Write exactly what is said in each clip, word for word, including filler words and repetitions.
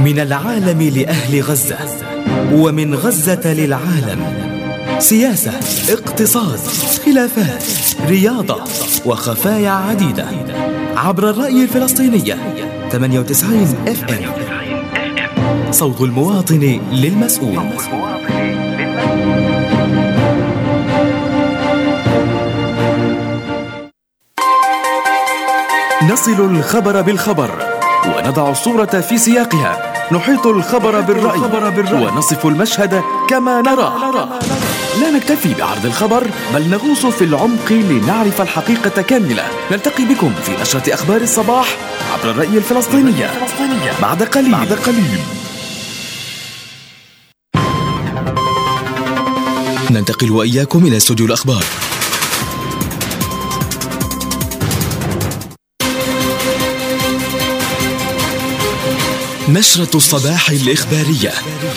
من العالم لأهل غزة، ومن غزة للعالم. سياسة، اقتصاد، خلافات، رياضة، وخفايا عديدة عبر الرأي الفلسطينية. ثمانية وتسعين اف ام، صوت المواطن للمسؤول. نصل الخبر بالخبر ونضع الصورة في سياقها، نحيط الخبر بالرأي ونصف المشهد كما نرى. لا نكتفي بعرض الخبر، بل نغوص في العمق لنعرف الحقيقة كاملة. نلتقي بكم في نشرة أخبار الصباح عبر الرأي الفلسطينية بعد قليل. بعد قليل ننتقل وإياكم إلى استوديو الأخبار. نشرة الصباح الإخبارية.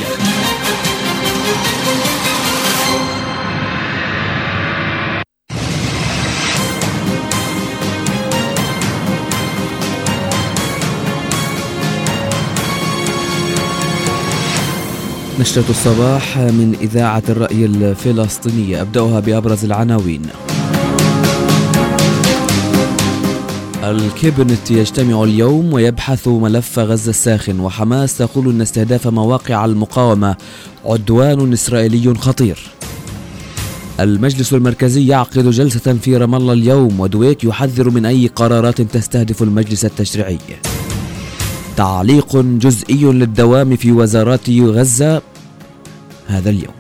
نشرة الصباح من إذاعة الرأي الفلسطينية، أبدأها بأبرز العناوين. الكابينت يجتمع اليوم ويبحث ملف غزة الساخن، وحماس تقول أن استهداف مواقع المقاومة عدوان إسرائيلي خطير. المجلس المركزي يعقد جلسة في رام الله اليوم، ودويك يحذر من أي قرارات تستهدف المجلس التشريعي. تعليق جزئي للدوام في وزارات غزة هذا اليوم.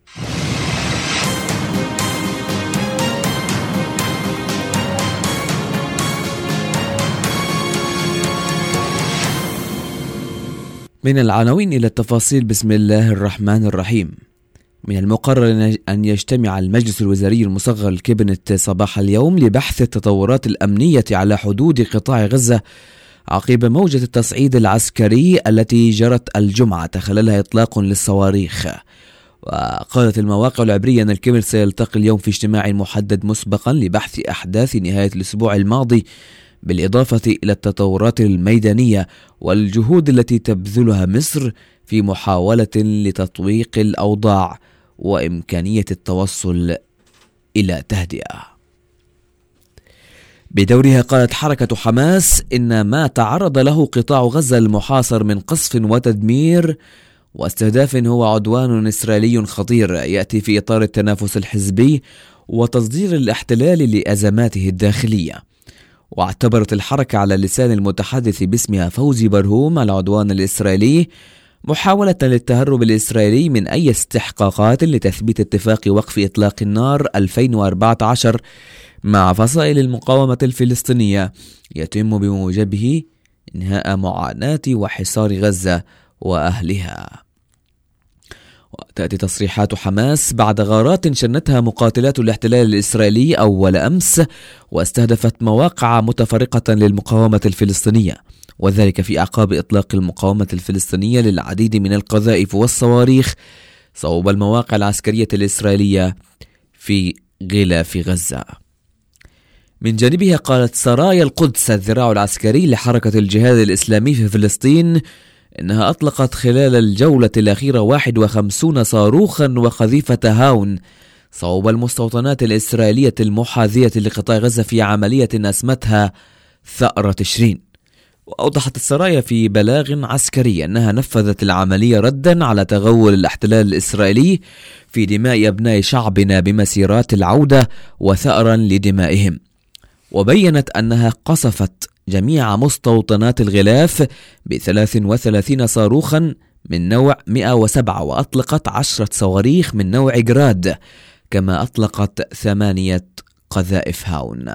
من العناوين إلى التفاصيل. بسم الله الرحمن الرحيم. من المقرر أن يجتمع المجلس الوزاري المصغر الكابينت صباح اليوم لبحث التطورات الأمنية على حدود قطاع غزة عقب موجة التصعيد العسكري التي جرت الجمعة خلالها إطلاق للصواريخ. وقالت المواقع العبرية أن الكابينت سيلتقي اليوم في اجتماع محدد مسبقا لبحث أحداث نهاية الأسبوع الماضي، بالإضافة إلى التطورات الميدانية والجهود التي تبذلها مصر في محاولة لتطويق الأوضاع وإمكانية التوصل إلى تهدئة. بدورها قالت حركة حماس إن ما تعرض له قطاع غزة المحاصر من قصف وتدمير واستهداف هو عدوان إسرائيلي خطير يأتي في إطار التنافس الحزبي وتصدير الاحتلال لأزماته الداخلية. واعتبرت الحركة على لسان المتحدث باسمها فوزي برهوم العدوان الإسرائيلي محاولة للتهرب الإسرائيلي من أي استحقاقات لتثبيت اتفاق وقف إطلاق النار ألفين وأربعة عشر مع فصائل المقاومة الفلسطينية يتم بموجبه إنهاء معاناة وحصار غزة وأهلها. وتأتي تصريحات حماس بعد غارات شنتها مقاتلات الاحتلال الإسرائيلي أول أمس واستهدفت مواقع متفرقة للمقاومة الفلسطينية، وذلك في أعقاب إطلاق المقاومة الفلسطينية للعديد من القذائف والصواريخ صوب المواقع العسكرية الإسرائيلية في غلاف غزة. من جانبها قالت سرايا القدس الذراع العسكري لحركة الجهاد الإسلامي في فلسطين إنها أطلقت خلال الجولة الأخيرة واحد وخمسين صاروخا وقذيفة هاون صوب المستوطنات الإسرائيلية المحاذية لقطاع غزة في عملية اسمتها ثأر تشرين. وأوضحت السرايا في بلاغ عسكري أنها نفذت العملية ردا على تغول الاحتلال الإسرائيلي في دماء أبناء شعبنا بمسيرات العودة وثأرا لدمائهم. وبينت أنها قصفت جميع مستوطنات الغلاف بثلاث وثلاثين صاروخا من نوع مئة وسبعة، وأطلقت عشرة صواريخ من نوع جراد، كما أطلقت ثمانية قذائف هاون.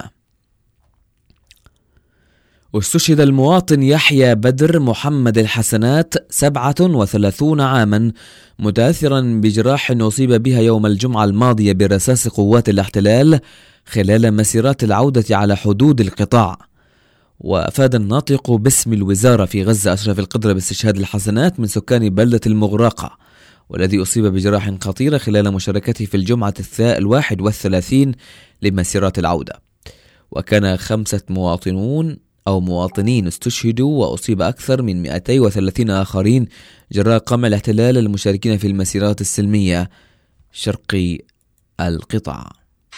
واستشهد المواطن يحيى بدر محمد الحسنات سبعة وثلاثين عاما متأثرا بجراح أصيب بها يوم الجمعة الماضية برصاص قوات الاحتلال خلال مسيرات العودة على حدود القطاع. وأفاد الناطق باسم الوزارة في غزة أشرف القدرة باستشهاد الحسنات من سكان بلدة المغرقة، والذي أصيب بجراح خطيرة خلال مشاركته في الجمعة الواحد والثلاثين لمسيرات العودة. وكان خمسة مواطنون أو مواطنين استشهدوا وأصيب أكثر من مئتين وثلاثين آخرين جراء قمع الاحتلال المشاركين في المسيرات السلمية شرقي القطاع.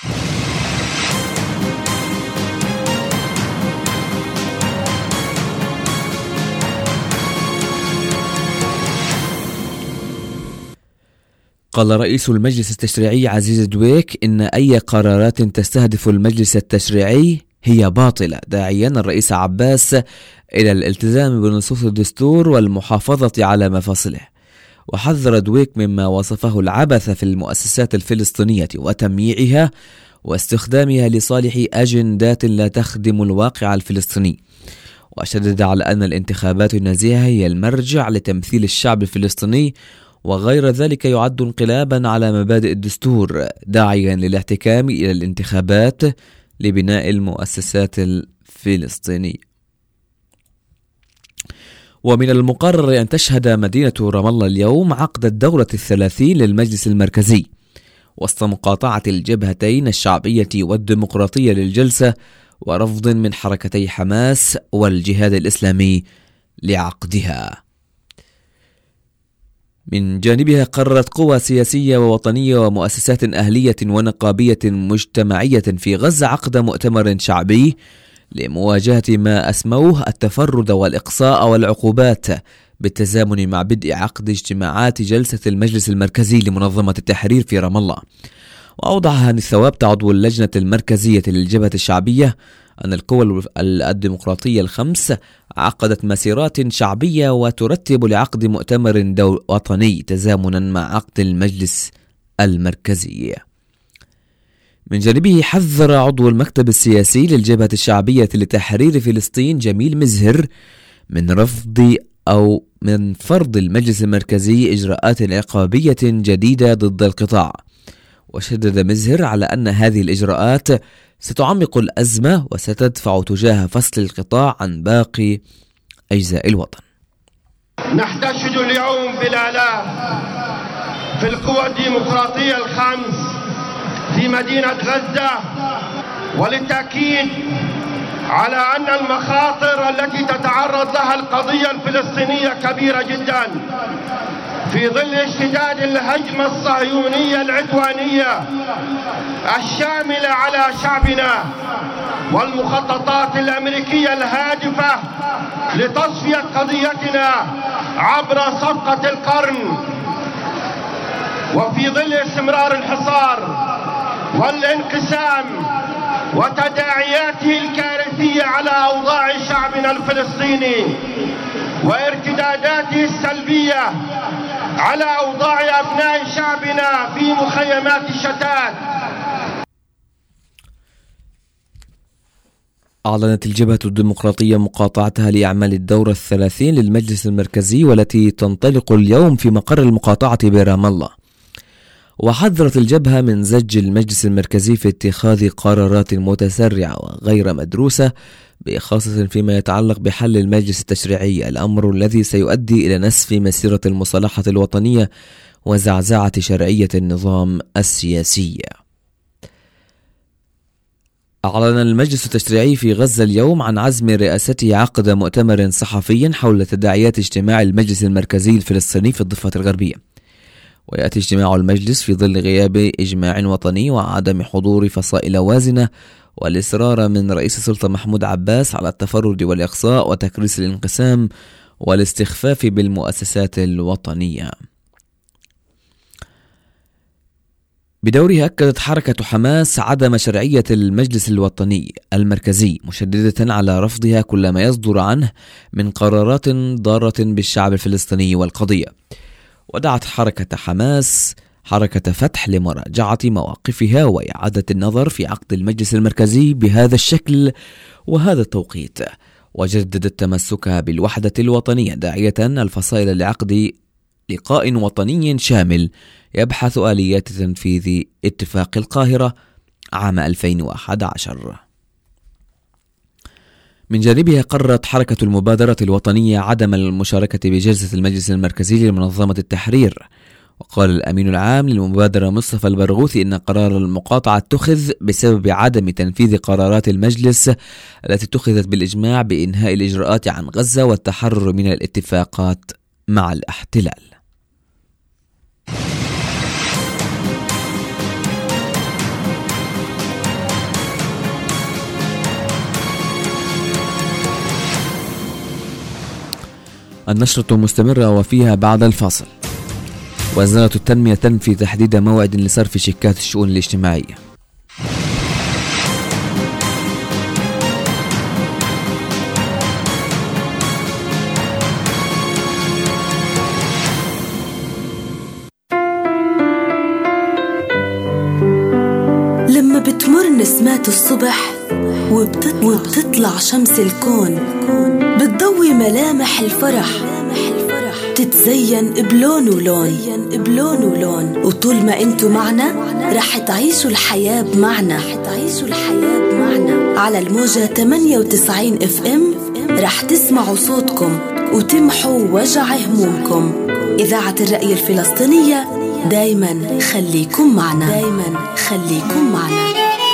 قال رئيس المجلس التشريعي عزيز دويك إن أي قرارات تستهدف المجلس التشريعي هي باطلة، داعيا الرئيس عباس إلى الالتزام بنصوص الدستور والمحافظة على مفاصله. وحذر دويك مما وصفه العبث في المؤسسات الفلسطينية وتمييعها واستخدامها لصالح أجندات لا تخدم الواقع الفلسطيني، وشدد على أن الانتخابات النزيهة هي المرجع لتمثيل الشعب الفلسطيني وغير ذلك يعد انقلابا على مبادئ الدستور، داعيا للاحتكام إلى الانتخابات لبناء المؤسسات الفلسطينية. ومن المقرر أن تشهد مدينة رام الله اليوم عقد الدورة الثلاثين للمجلس المركزي وسط مقاطعة الجبهتين الشعبية والديمقراطية للجلسة ورفض من حركتي حماس والجهاد الإسلامي لعقدها. من جانبها قررت قوى سياسية ووطنية ومؤسسات أهلية ونقابية مجتمعية في غزة عقد مؤتمر شعبي لمواجهة ما أسموه التفرد والإقصاء والعقوبات، بالتزامن مع بدء عقد اجتماعات جلسة المجلس المركزي لمنظمة التحرير في رام الله. وأوضح هاني الثوابت عضو اللجنة المركزية للجبهة الشعبية أن القوى الديمقراطية الخمس عقدت مسيرات شعبية وترتب لعقد مؤتمر وطني تزامنا مع عقد المجلس المركزي. من جانبه حذر عضو المكتب السياسي للجبهة الشعبية لتحرير فلسطين جميل مزهر من رفض أو من فرض المجلس المركزي إجراءات عقابية جديدة ضد القطاع، وشدد مزهر على أن هذه الإجراءات ستعمق الأزمة وستدفع تجاه فصل القطاع عن باقي أجزاء الوطن. نحتشد اليوم بالآلاف في القوى الديمقراطية الخمس في مدينة غزة، وللتأكيد على أن المخاطر التي تتعرض لها القضية الفلسطينية كبيرة جدا في ظل اشتداد الهجمة الصهيونية العدوانية الشاملة على شعبنا والمخططات الأمريكية الهادفة لتصفية قضيتنا عبر صفقة القرن. وفي ظل استمرار الحصار والانقسام وتداعياته الكارثية على أوضاع شعبنا الفلسطيني وارتداداته السلبية على أوضاع أبناء شعبنا في مخيمات شتات. أعلنت الجبهة الديمقراطية مقاطعتها لأعمال الدورة الثلاثين للمجلس المركزي والتي تنطلق اليوم في مقر المقاطعة برام الله. وحذرت الجبهة من زج المجلس المركزي في اتخاذ قرارات متسرعة وغير مدروسة، بخاصة فيما يتعلق بحل المجلس التشريعي، الأمر الذي سيؤدي إلى نسف مسيرة المصالحة الوطنية وزعزعة شرعية النظام السياسي. أعلن المجلس التشريعي في غزة اليوم عن عزم رئاسته عقد مؤتمر صحفي حول تداعيات اجتماع المجلس المركزي الفلسطيني في الضفة الغربية. ويأتي اجتماع المجلس في ظل غياب إجماع وطني وعدم حضور فصائل وازنة والإصرار من رئيس السلطة محمود عباس على التفرد والإقصاء وتكريس الانقسام والاستخفاف بالمؤسسات الوطنية. بدورها أكدت حركة حماس عدم شرعية المجلس الوطني المركزي، مشددة على رفضها كل ما يصدر عنه من قرارات ضارة بالشعب الفلسطيني والقضية. ودعت حركة حماس حركة فتح لمراجعة مواقفها وإعادة النظر في عقد المجلس المركزي بهذا الشكل وهذا التوقيت، وجددت تمسكها بالوحدة الوطنية، داعية الفصائل لعقد لقاء وطني شامل يبحث آليات تنفيذ اتفاق القاهرة عام ألفين وأحد عشر. من جانبها قررت حركة المبادرة الوطنية عدم المشاركة بجلسة المجلس المركزي لمنظمة التحرير، وقال الأمين العام للمبادرة مصطفى البرغوثي إن قرار المقاطعة اتخذ بسبب عدم تنفيذ قرارات المجلس التي اتخذت بالإجماع بإنهاء الإجراءات عن غزة والتحرر من الاتفاقات مع الاحتلال. النشرة مستمرة وفيها بعد الفاصل. وزارة التنمية تنفي تحديد موعد لصرف شيكات الشؤون الاجتماعية. لما بتمر نسمات الصبح وبتطلع, وبتطلع شمس الكون بتضوي ملامح الفرح تتزين بلون ولون بلون ولون وطول ما انتو معنا رح تعيشوا الحياة بمعنى على الموجة ثمانية وتسعين اف ام رح تسمعوا صوتكم وتمحوا وجع همومكم. إذاعة الرأي الفلسطينية دايما خليكم معنا دايما خليكم معنا.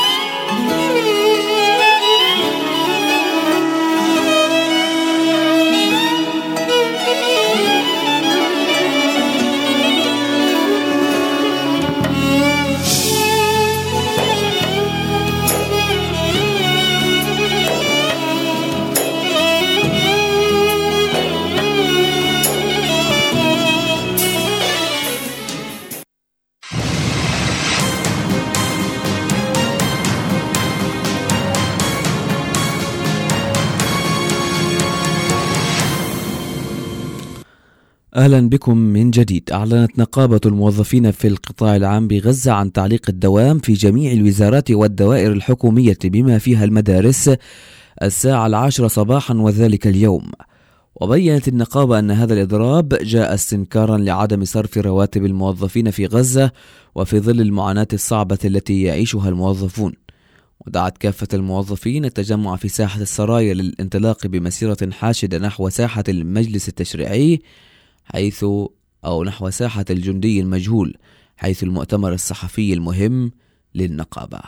أهلا بكم من جديد. أعلنت نقابة الموظفين في القطاع العام بغزة عن تعليق الدوام في جميع الوزارات والدوائر الحكومية بما فيها المدارس الساعة العاشرة صباحا وذلك اليوم. وبيّنت النقابة أن هذا الإضراب جاء استنكارا لعدم صرف رواتب الموظفين في غزة وفي ظل المعاناة الصعبة التي يعيشها الموظفون. ودعت كافة الموظفين التجمع في ساحة السرايا للانطلاق بمسيرة حاشدة نحو ساحة المجلس التشريعي حيث أو نحو ساحة الجندي المجهول حيث المؤتمر الصحفي المهم للنقابة.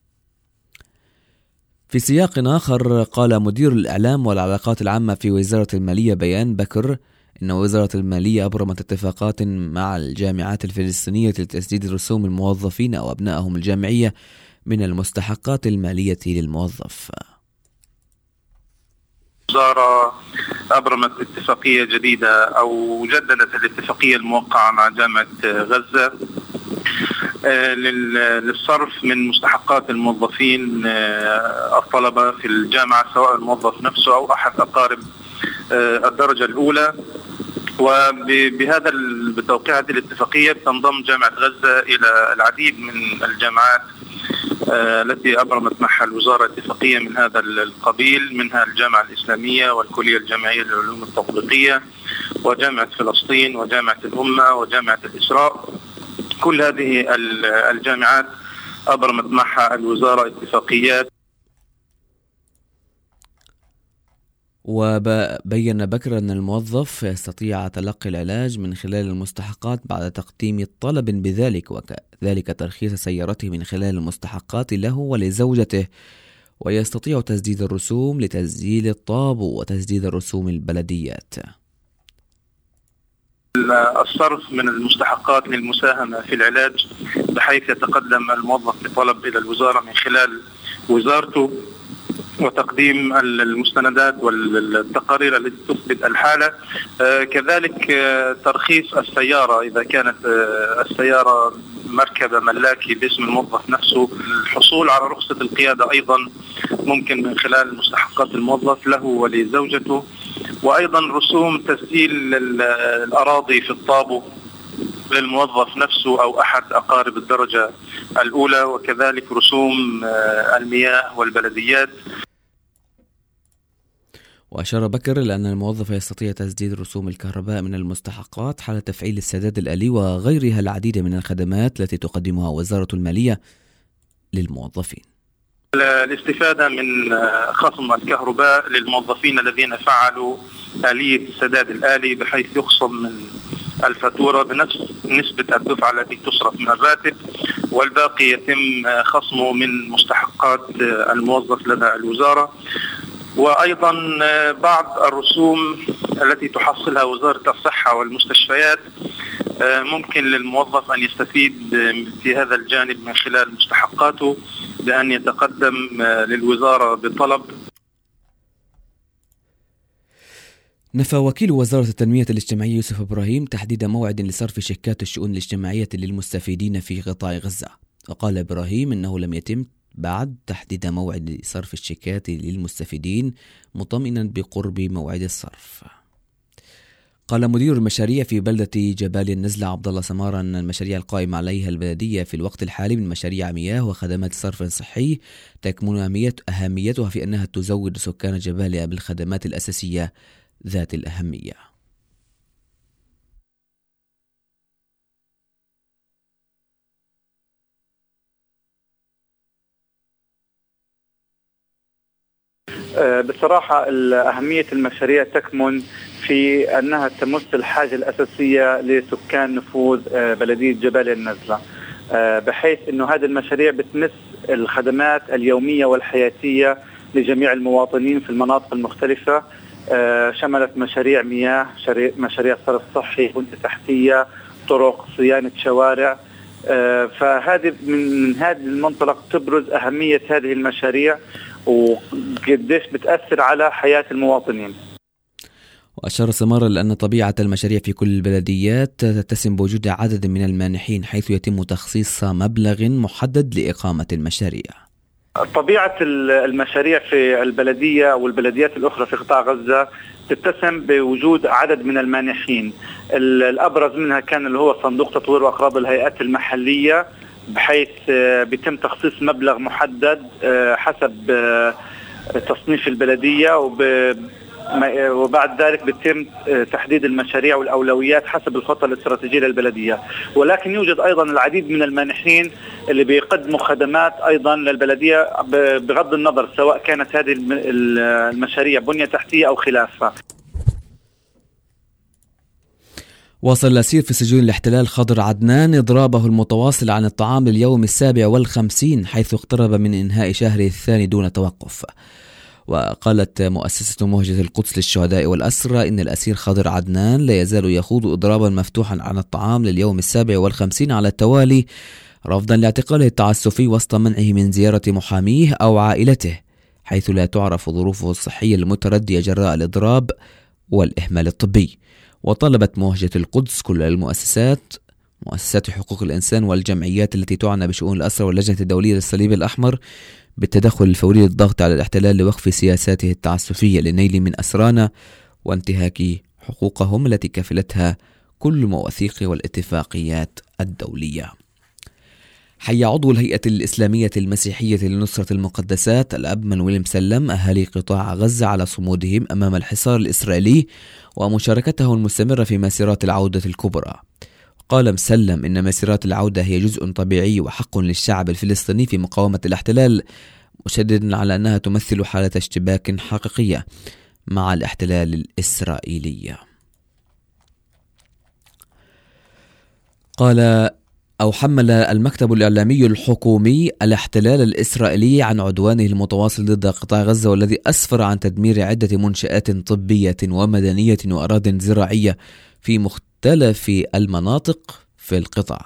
في سياق آخر قال مدير الإعلام والعلاقات العامة في وزارة المالية بيان بكر إن وزارة المالية أبرمت اتفاقات مع الجامعات الفلسطينية لتسديد رسوم الموظفين أو أبنائهم الجامعية من المستحقات المالية للموظف. الوزارة أبرمت اتفاقية جديدة أو جددت الاتفاقية الموقعة مع جامعة غزة للصرف من مستحقات الموظفين الطلبة في الجامعة سواء الموظف نفسه أو أحد أقارب الدرجة الأولى. وبهذا بتوقيع هذه الاتفاقية تنضم جامعة غزة إلى العديد من الجامعات التي أبرمت معها الوزارة اتفاقية من هذا القبيل، منها الجامعة الإسلامية والكلية الجامعية للعلوم التطبيقية وجامعة فلسطين وجامعة الأمة وجامعة الإسراء. كل هذه الجامعات أبرمت معها الوزارة اتفاقيات. وبين بكر أن الموظف يستطيع تلقي العلاج من خلال المستحقات بعد تقديم طلب بذلك، وكذلك ترخيص سيارته من خلال المستحقات له ولزوجته، ويستطيع تسديد الرسوم لتسجيل الطابو وتسديد الرسوم البلديات. الصرف من المستحقات للمساهمة في العلاج بحيث يتقدم الموظف بطلب إلى الوزارة من خلال وزارته وتقديم المستندات والتقارير التي تثبت الحالة. آه كذلك آه ترخيص السيارة إذا كانت آه السيارة مركبة ملاكي باسم الموظف نفسه. الحصول على رخصة القيادة أيضا ممكن من خلال مستحقات الموظف له ولزوجته، وأيضا رسوم تسجيل الأراضي في الطابو للموظف نفسه أو أحد أقارب الدرجة الأولى، وكذلك رسوم المياه والبلديات. وأشار بكر لأن الموظف يستطيع تسديد رسوم الكهرباء من المستحقات حال تفعيل السداد الآلي وغيرها العديد من الخدمات التي تقدمها وزارة المالية للموظفين. الاستفادة من خصم الكهرباء للموظفين الذين فعلوا آلية السداد الآلي بحيث يخصم من الفاتورة بنفس نسبة الدفعة التي تصرف من الراتب، والباقي يتم خصمه من مستحقات الموظف لدى الوزارة. وأيضا بعض الرسوم التي تحصلها وزارة الصحة والمستشفيات ممكن للموظف أن يستفيد في هذا الجانب من خلال مستحقاته بأن يتقدم للوزارة بطلب. نفى وكيل وزارة التنمية الاجتماعية يوسف إبراهيم تحديد موعد لصرف شيكات الشؤون الاجتماعية للمستفيدين في قطاع غزة. وقال إبراهيم إنه لم يتم بعد تحديد موعد لصرف الشيكات للمستفيدين، مطمئنا بقرب موعد الصرف. قال مدير المشاريع في بلدة جبال النزلة عبد الله سمارة أن المشاريع القائمة عليها البلدية في الوقت الحالي من مشاريع مياه وخدمات صرف صحي تكمن أهميتها في أنها تزود سكان جباليا بالخدمات الأساسية ذات الأهمية. بصراحة أهمية المشاريع تكمن في أنها تمس الحاجة الأساسية لسكان نفوذ بلدية جبال النزلة، بحيث أنه هذه المشاريع بتمس الخدمات اليومية والحياتية لجميع المواطنين في المناطق المختلفة. شملت مشاريع مياه، مشاريع صرف صحي، بنية تحتية، طرق، صيانة شوارع. فهذه من هذه المنطلق تبرز أهمية هذه المشاريع وقديش بتأثر على حياة المواطنين. وأشار سمارة لأن طبيعة المشاريع في كل البلديات تتسم بوجود عدد من المانحين، حيث يتم تخصيص مبلغ محدد لإقامة المشاريع. طبيعة المشاريع في البلدية والبلديات الأخرى في قطاع غزة تتسم بوجود عدد من المانحين. الأبرز منها كان اللي هو صندوق تطوير وأقراض الهيئات المحلية، بحيث بيتم تخصيص مبلغ محدد حسب تصنيف البلدية، وبعد ذلك بيتم تحديد المشاريع والأولويات حسب الخطة الاستراتيجية للبلدية. ولكن يوجد أيضا العديد من المانحين اللي بيقدموا خدمات أيضا للبلدية بغض النظر سواء كانت هذه المشاريع بنية تحتية أو خلافها. واصل الأسير في سجون الاحتلال خضر عدنان إضرابه المتواصل عن الطعام لليوم السابع والخمسين، حيث اقترب من إنهاء شهره الثاني دون توقف. وقالت مؤسسة مهجة القدس للشهداء والأسرى إن الأسير خضر عدنان لا يزال يخوض إضرابا مفتوحا عن الطعام لليوم السابع والخمسين على التوالي، رفضا لاعتقاله التعسفي وسط منعه من زيارة محاميه أو عائلته، حيث لا تعرف ظروفه الصحية المتردية جراء الإضراب والإهمال الطبي. وطلبت مهجة القدس كل المؤسسات مؤسسات حقوق الإنسان والجمعيات التي تعنى بشؤون الأسرى واللجنة الدولية للصليب الأحمر بالتدخل الفوري للضغط على الاحتلال لوقف سياساته التعسفية للنيل من أسرانا وانتهاك حقوقهم التي كفلتها كل مواثيق والاتفاقيات الدولية. حي عضو الهيئة الإسلامية المسيحية لنصرة المقدسات الأب منويل مسلم أهالي قطاع غزة على صمودهم أمام الحصار الإسرائيلي ومشاركتهم المستمرة في مسيرات العودة الكبرى. قال مسلم إن مسيرات العودة هي جزء طبيعي وحق للشعب الفلسطيني في مقاومة الاحتلال، مشددا على أنها تمثل حالة اشتباك حقيقية مع الاحتلال الإسرائيلي. قال أو حمل المكتب الإعلامي الحكومي الاحتلال الإسرائيلي عن عدوانه المتواصل ضد قطاع غزة، والذي أسفر عن تدمير عدة منشآت طبية ومدنية وأراضٍ زراعية في مختلف المناطق في القطاع.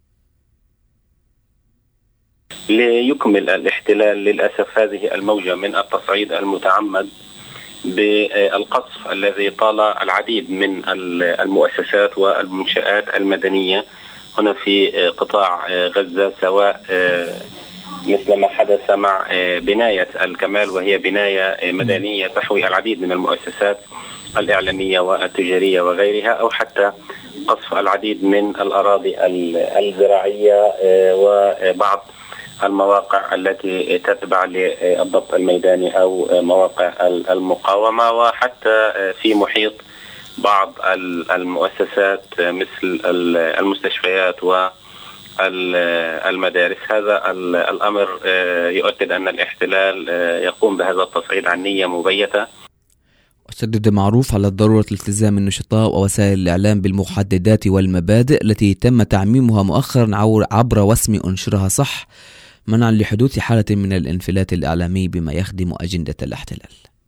ليكمل الاحتلال للأسف هذه الموجة من التصعيد المتعمد بالقصف الذي طال العديد من المؤسسات والمنشآت المدنية هنا في قطاع غزة، سواء مثل ما حدث مع بناية الكمال وهي بناية مدنية تحوي العديد من المؤسسات الإعلامية والتجارية وغيرها، أو حتى قصف العديد من الأراضي الزراعية وبعض المواقع التي تتبع للضبط الميداني أو مواقع المقاومة، وحتى في محيط بعض المؤسسات مثل المستشفيات والمدارس. هذا الأمر يؤكد أن الاحتلال يقوم بهذا التصعيد عن نية مبيتة. وشدد معروف على ضرورة التزام النشطاء ووسائل الإعلام بالمحددات والمبادئ التي تم تعميمها مؤخرا عبر وسم أنشرها صح، منعا لحدوث حالة من الانفلات الإعلامي بما يخدم أجندة الاحتلال.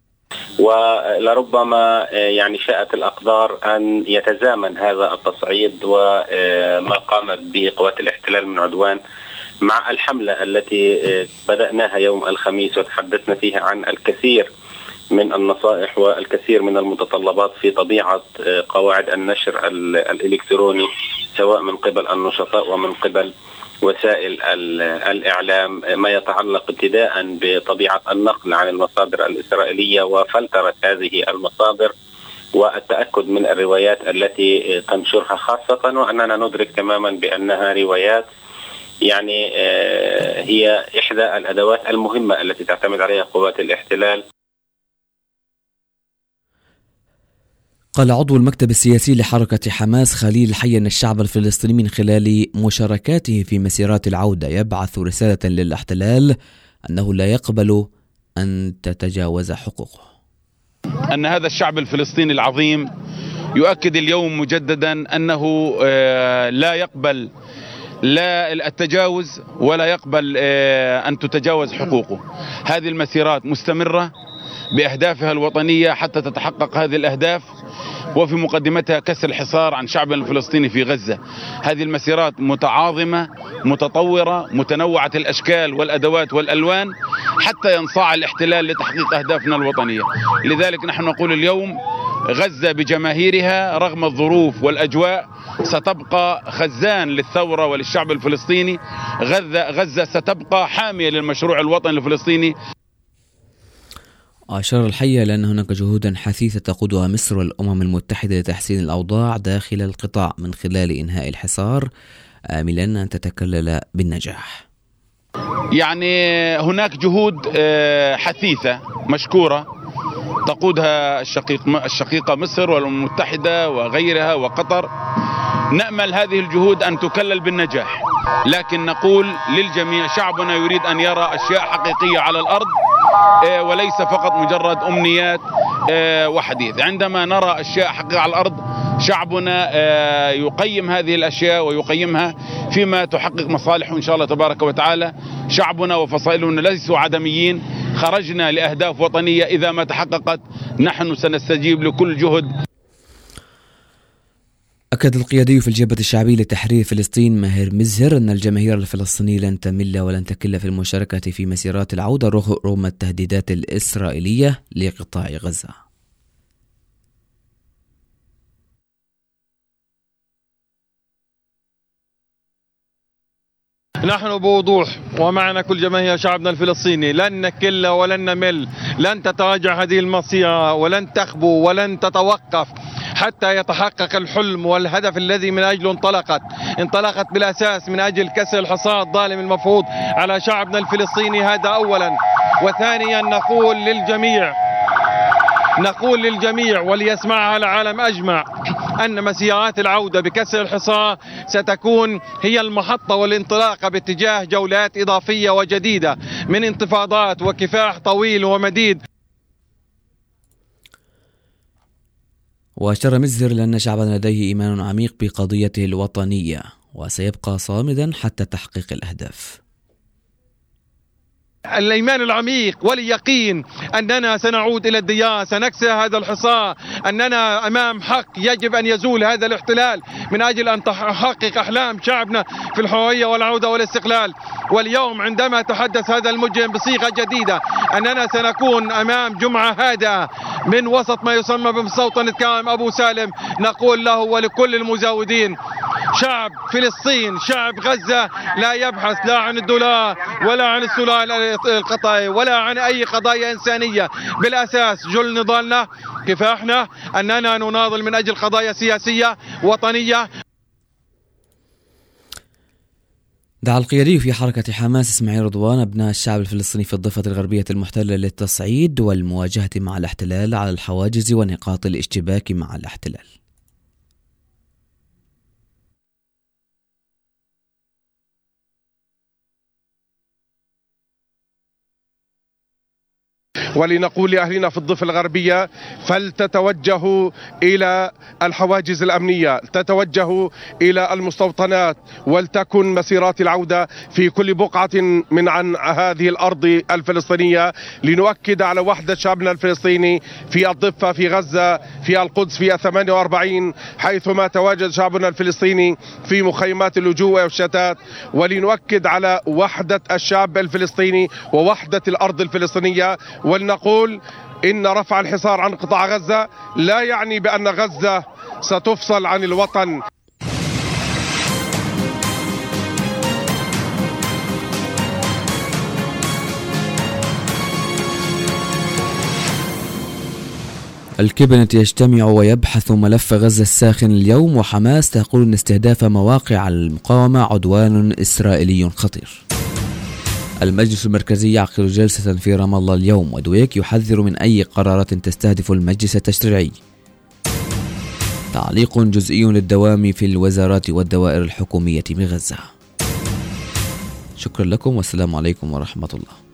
ولربما يعني شاءت الأقدار أن يتزامن هذا التصعيد وما قامت به قوات الاحتلال من عدوان مع الحملة التي بدأناها يوم الخميس وتحدثنا فيها عن الكثير من النصائح والكثير من المتطلبات في طبيعة قواعد النشر الإلكتروني، سواء من قبل النشطاء ومن قبل وسائل الإعلام، ما يتعلق ابتداء بطبيعة النقل عن المصادر الإسرائيلية وفلترة هذه المصادر والتأكد من الروايات التي تنشرها، خاصة وأننا ندرك تماما بأنها روايات يعني هي إحدى الأدوات المهمة التي تعتمد عليها قوات الاحتلال. قال عضو المكتب السياسي لحركة حماس خليل حي أن الشعب الفلسطيني من خلال مشاركاته في مسيرات العودة يبعث رسالة للاحتلال أنه لا يقبل أن تتجاوز حقوقه. أن هذا الشعب الفلسطيني العظيم يؤكد اليوم مجددا أنه لا يقبل لا التجاوز ولا يقبل أن تتجاوز حقوقه. هذه المسيرات مستمرة بأهدافها الوطنية حتى تتحقق هذه الأهداف، وفي مقدمتها كسر الحصار عن شعبنا الفلسطيني في غزة. هذه المسيرات متعاظمة متطورة متنوعة الأشكال والأدوات والألوان حتى ينصاع الاحتلال لتحقيق أهدافنا الوطنية. لذلك نحن نقول اليوم غزة بجماهيرها رغم الظروف والأجواء ستبقى خزان للثورة وللشعب الفلسطيني. غزة, غزة ستبقى حامية للمشروع الوطني الفلسطيني. أشار الحي إلى أن هناك جهودا حثيثة تقودها مصر والأمم المتحدة لتحسين الأوضاع داخل القطاع من خلال إنهاء الحصار، آملا أن تتكلل بالنجاح. يعني هناك جهود حثيثة مشكورة تقودها الشقيق الشقيقة مصر والأمم المتحدة وغيرها وقطر. نأمل هذه الجهود أن تكلل بالنجاح، لكن نقول للجميع شعبنا يريد أن يرى أشياء حقيقية على الأرض وليس فقط مجرد أمنيات وحديث. عندما نرى أشياء حقيقية على الأرض شعبنا يقيم هذه الأشياء ويقيمها فيما تحقق مصالحه إن شاء الله تبارك وتعالى. شعبنا وفصائلنا ليسوا عدميين، خرجنا لأهداف وطنية إذا ما تحققت نحن سنستجيب لكل جهد. أكد القيادي في الجبهة الشعبية لتحرير فلسطين ماهر مزهر أن الجماهير الفلسطينية لن تمل ولن تكل في المشاركة في مسيرات العودة رغم التهديدات الإسرائيلية لقطاع غزة. نحن بوضوح ومعنا كل جماهير شعبنا الفلسطيني لن نكل ولن نمل، لن تتراجع هذه المسيرة ولن تخبو ولن تتوقف حتى يتحقق الحلم والهدف الذي من أجله انطلقت انطلقت بالأساس من أجل كسر الحصار الظالم المفروض على شعبنا الفلسطيني. هذا أولا. وثانيا نقول للجميع نقول للجميع وليسمعها العالم أجمع أن مسيرات العودة بكسر الحصار ستكون هي المحطة والانطلاقة باتجاه جولات إضافية وجديدة من انتفاضات وكفاح طويل ومديد. وأشار مزهر لأن شعبنا لديه إيمان عميق بقضيته الوطنية وسيبقى صامدا حتى تحقيق الأهداف. الإيمان العميق واليقين أننا سنعود إلى الديار، سنكسر هذا الحصار، أننا أمام حق يجب أن يزول هذا الاحتلال من أجل أن تحقق أحلام شعبنا في الحرية والعودة والاستقلال. واليوم عندما تحدث هذا المجرم بصيغة جديدة أننا سنكون أمام جمعة هادئة من وسط ما يسمى بمستوطنة كرم أبو سالم، نقول له ولكل المزاودين شعب فلسطين شعب غزة لا يبحث لا عن الدولار ولا عن السلال القطعي ولا عن أي قضايا إنسانية. بالأساس جل نضالنا كفاحنا أننا نناضل من أجل قضايا سياسية وطنية. دعا القيادي في حركة حماس إسماعيل رضوان أبناء الشعب الفلسطيني في الضفة الغربية المحتلة للتصعيد والمواجهة مع الاحتلال على الحواجز ونقاط الاشتباك مع الاحتلال. ولنقول لأهلنا في الضفة الغربية فلتتوجهوا إلى الحواجز الأمنية، تتوجهوا إلى المستوطنات، ولتكن مسيرات العودة في كل بقعة من عن هذه الأرض الفلسطينية، لنؤكد على وحدة شعبنا الفلسطيني في الضفة، في غزة، في القدس، في ثمانية وأربعين حيثما تواجد شعبنا الفلسطيني في مخيمات اللجوء والشتات، ولنؤكد على وحدة الشعب الفلسطيني ووحدة الأرض الفلسطينية. ولنقول إن رفع الحصار عن قطاع غزة لا يعني بأن غزة ستفصل عن الوطن. الكابينت يجتمع ويبحث ملف غزة الساخن اليوم، وحماس تقول أن استهداف مواقع المقاومة عدوان إسرائيلي خطير. المجلس المركزي يعقد جلسة في رام الله اليوم، ودويك يحذر من أي قرارات تستهدف المجلس التشريعي. تعليق جزئي للدوام في الوزارات والدوائر الحكومية بغزة. شكرا لكم والسلام عليكم ورحمة الله.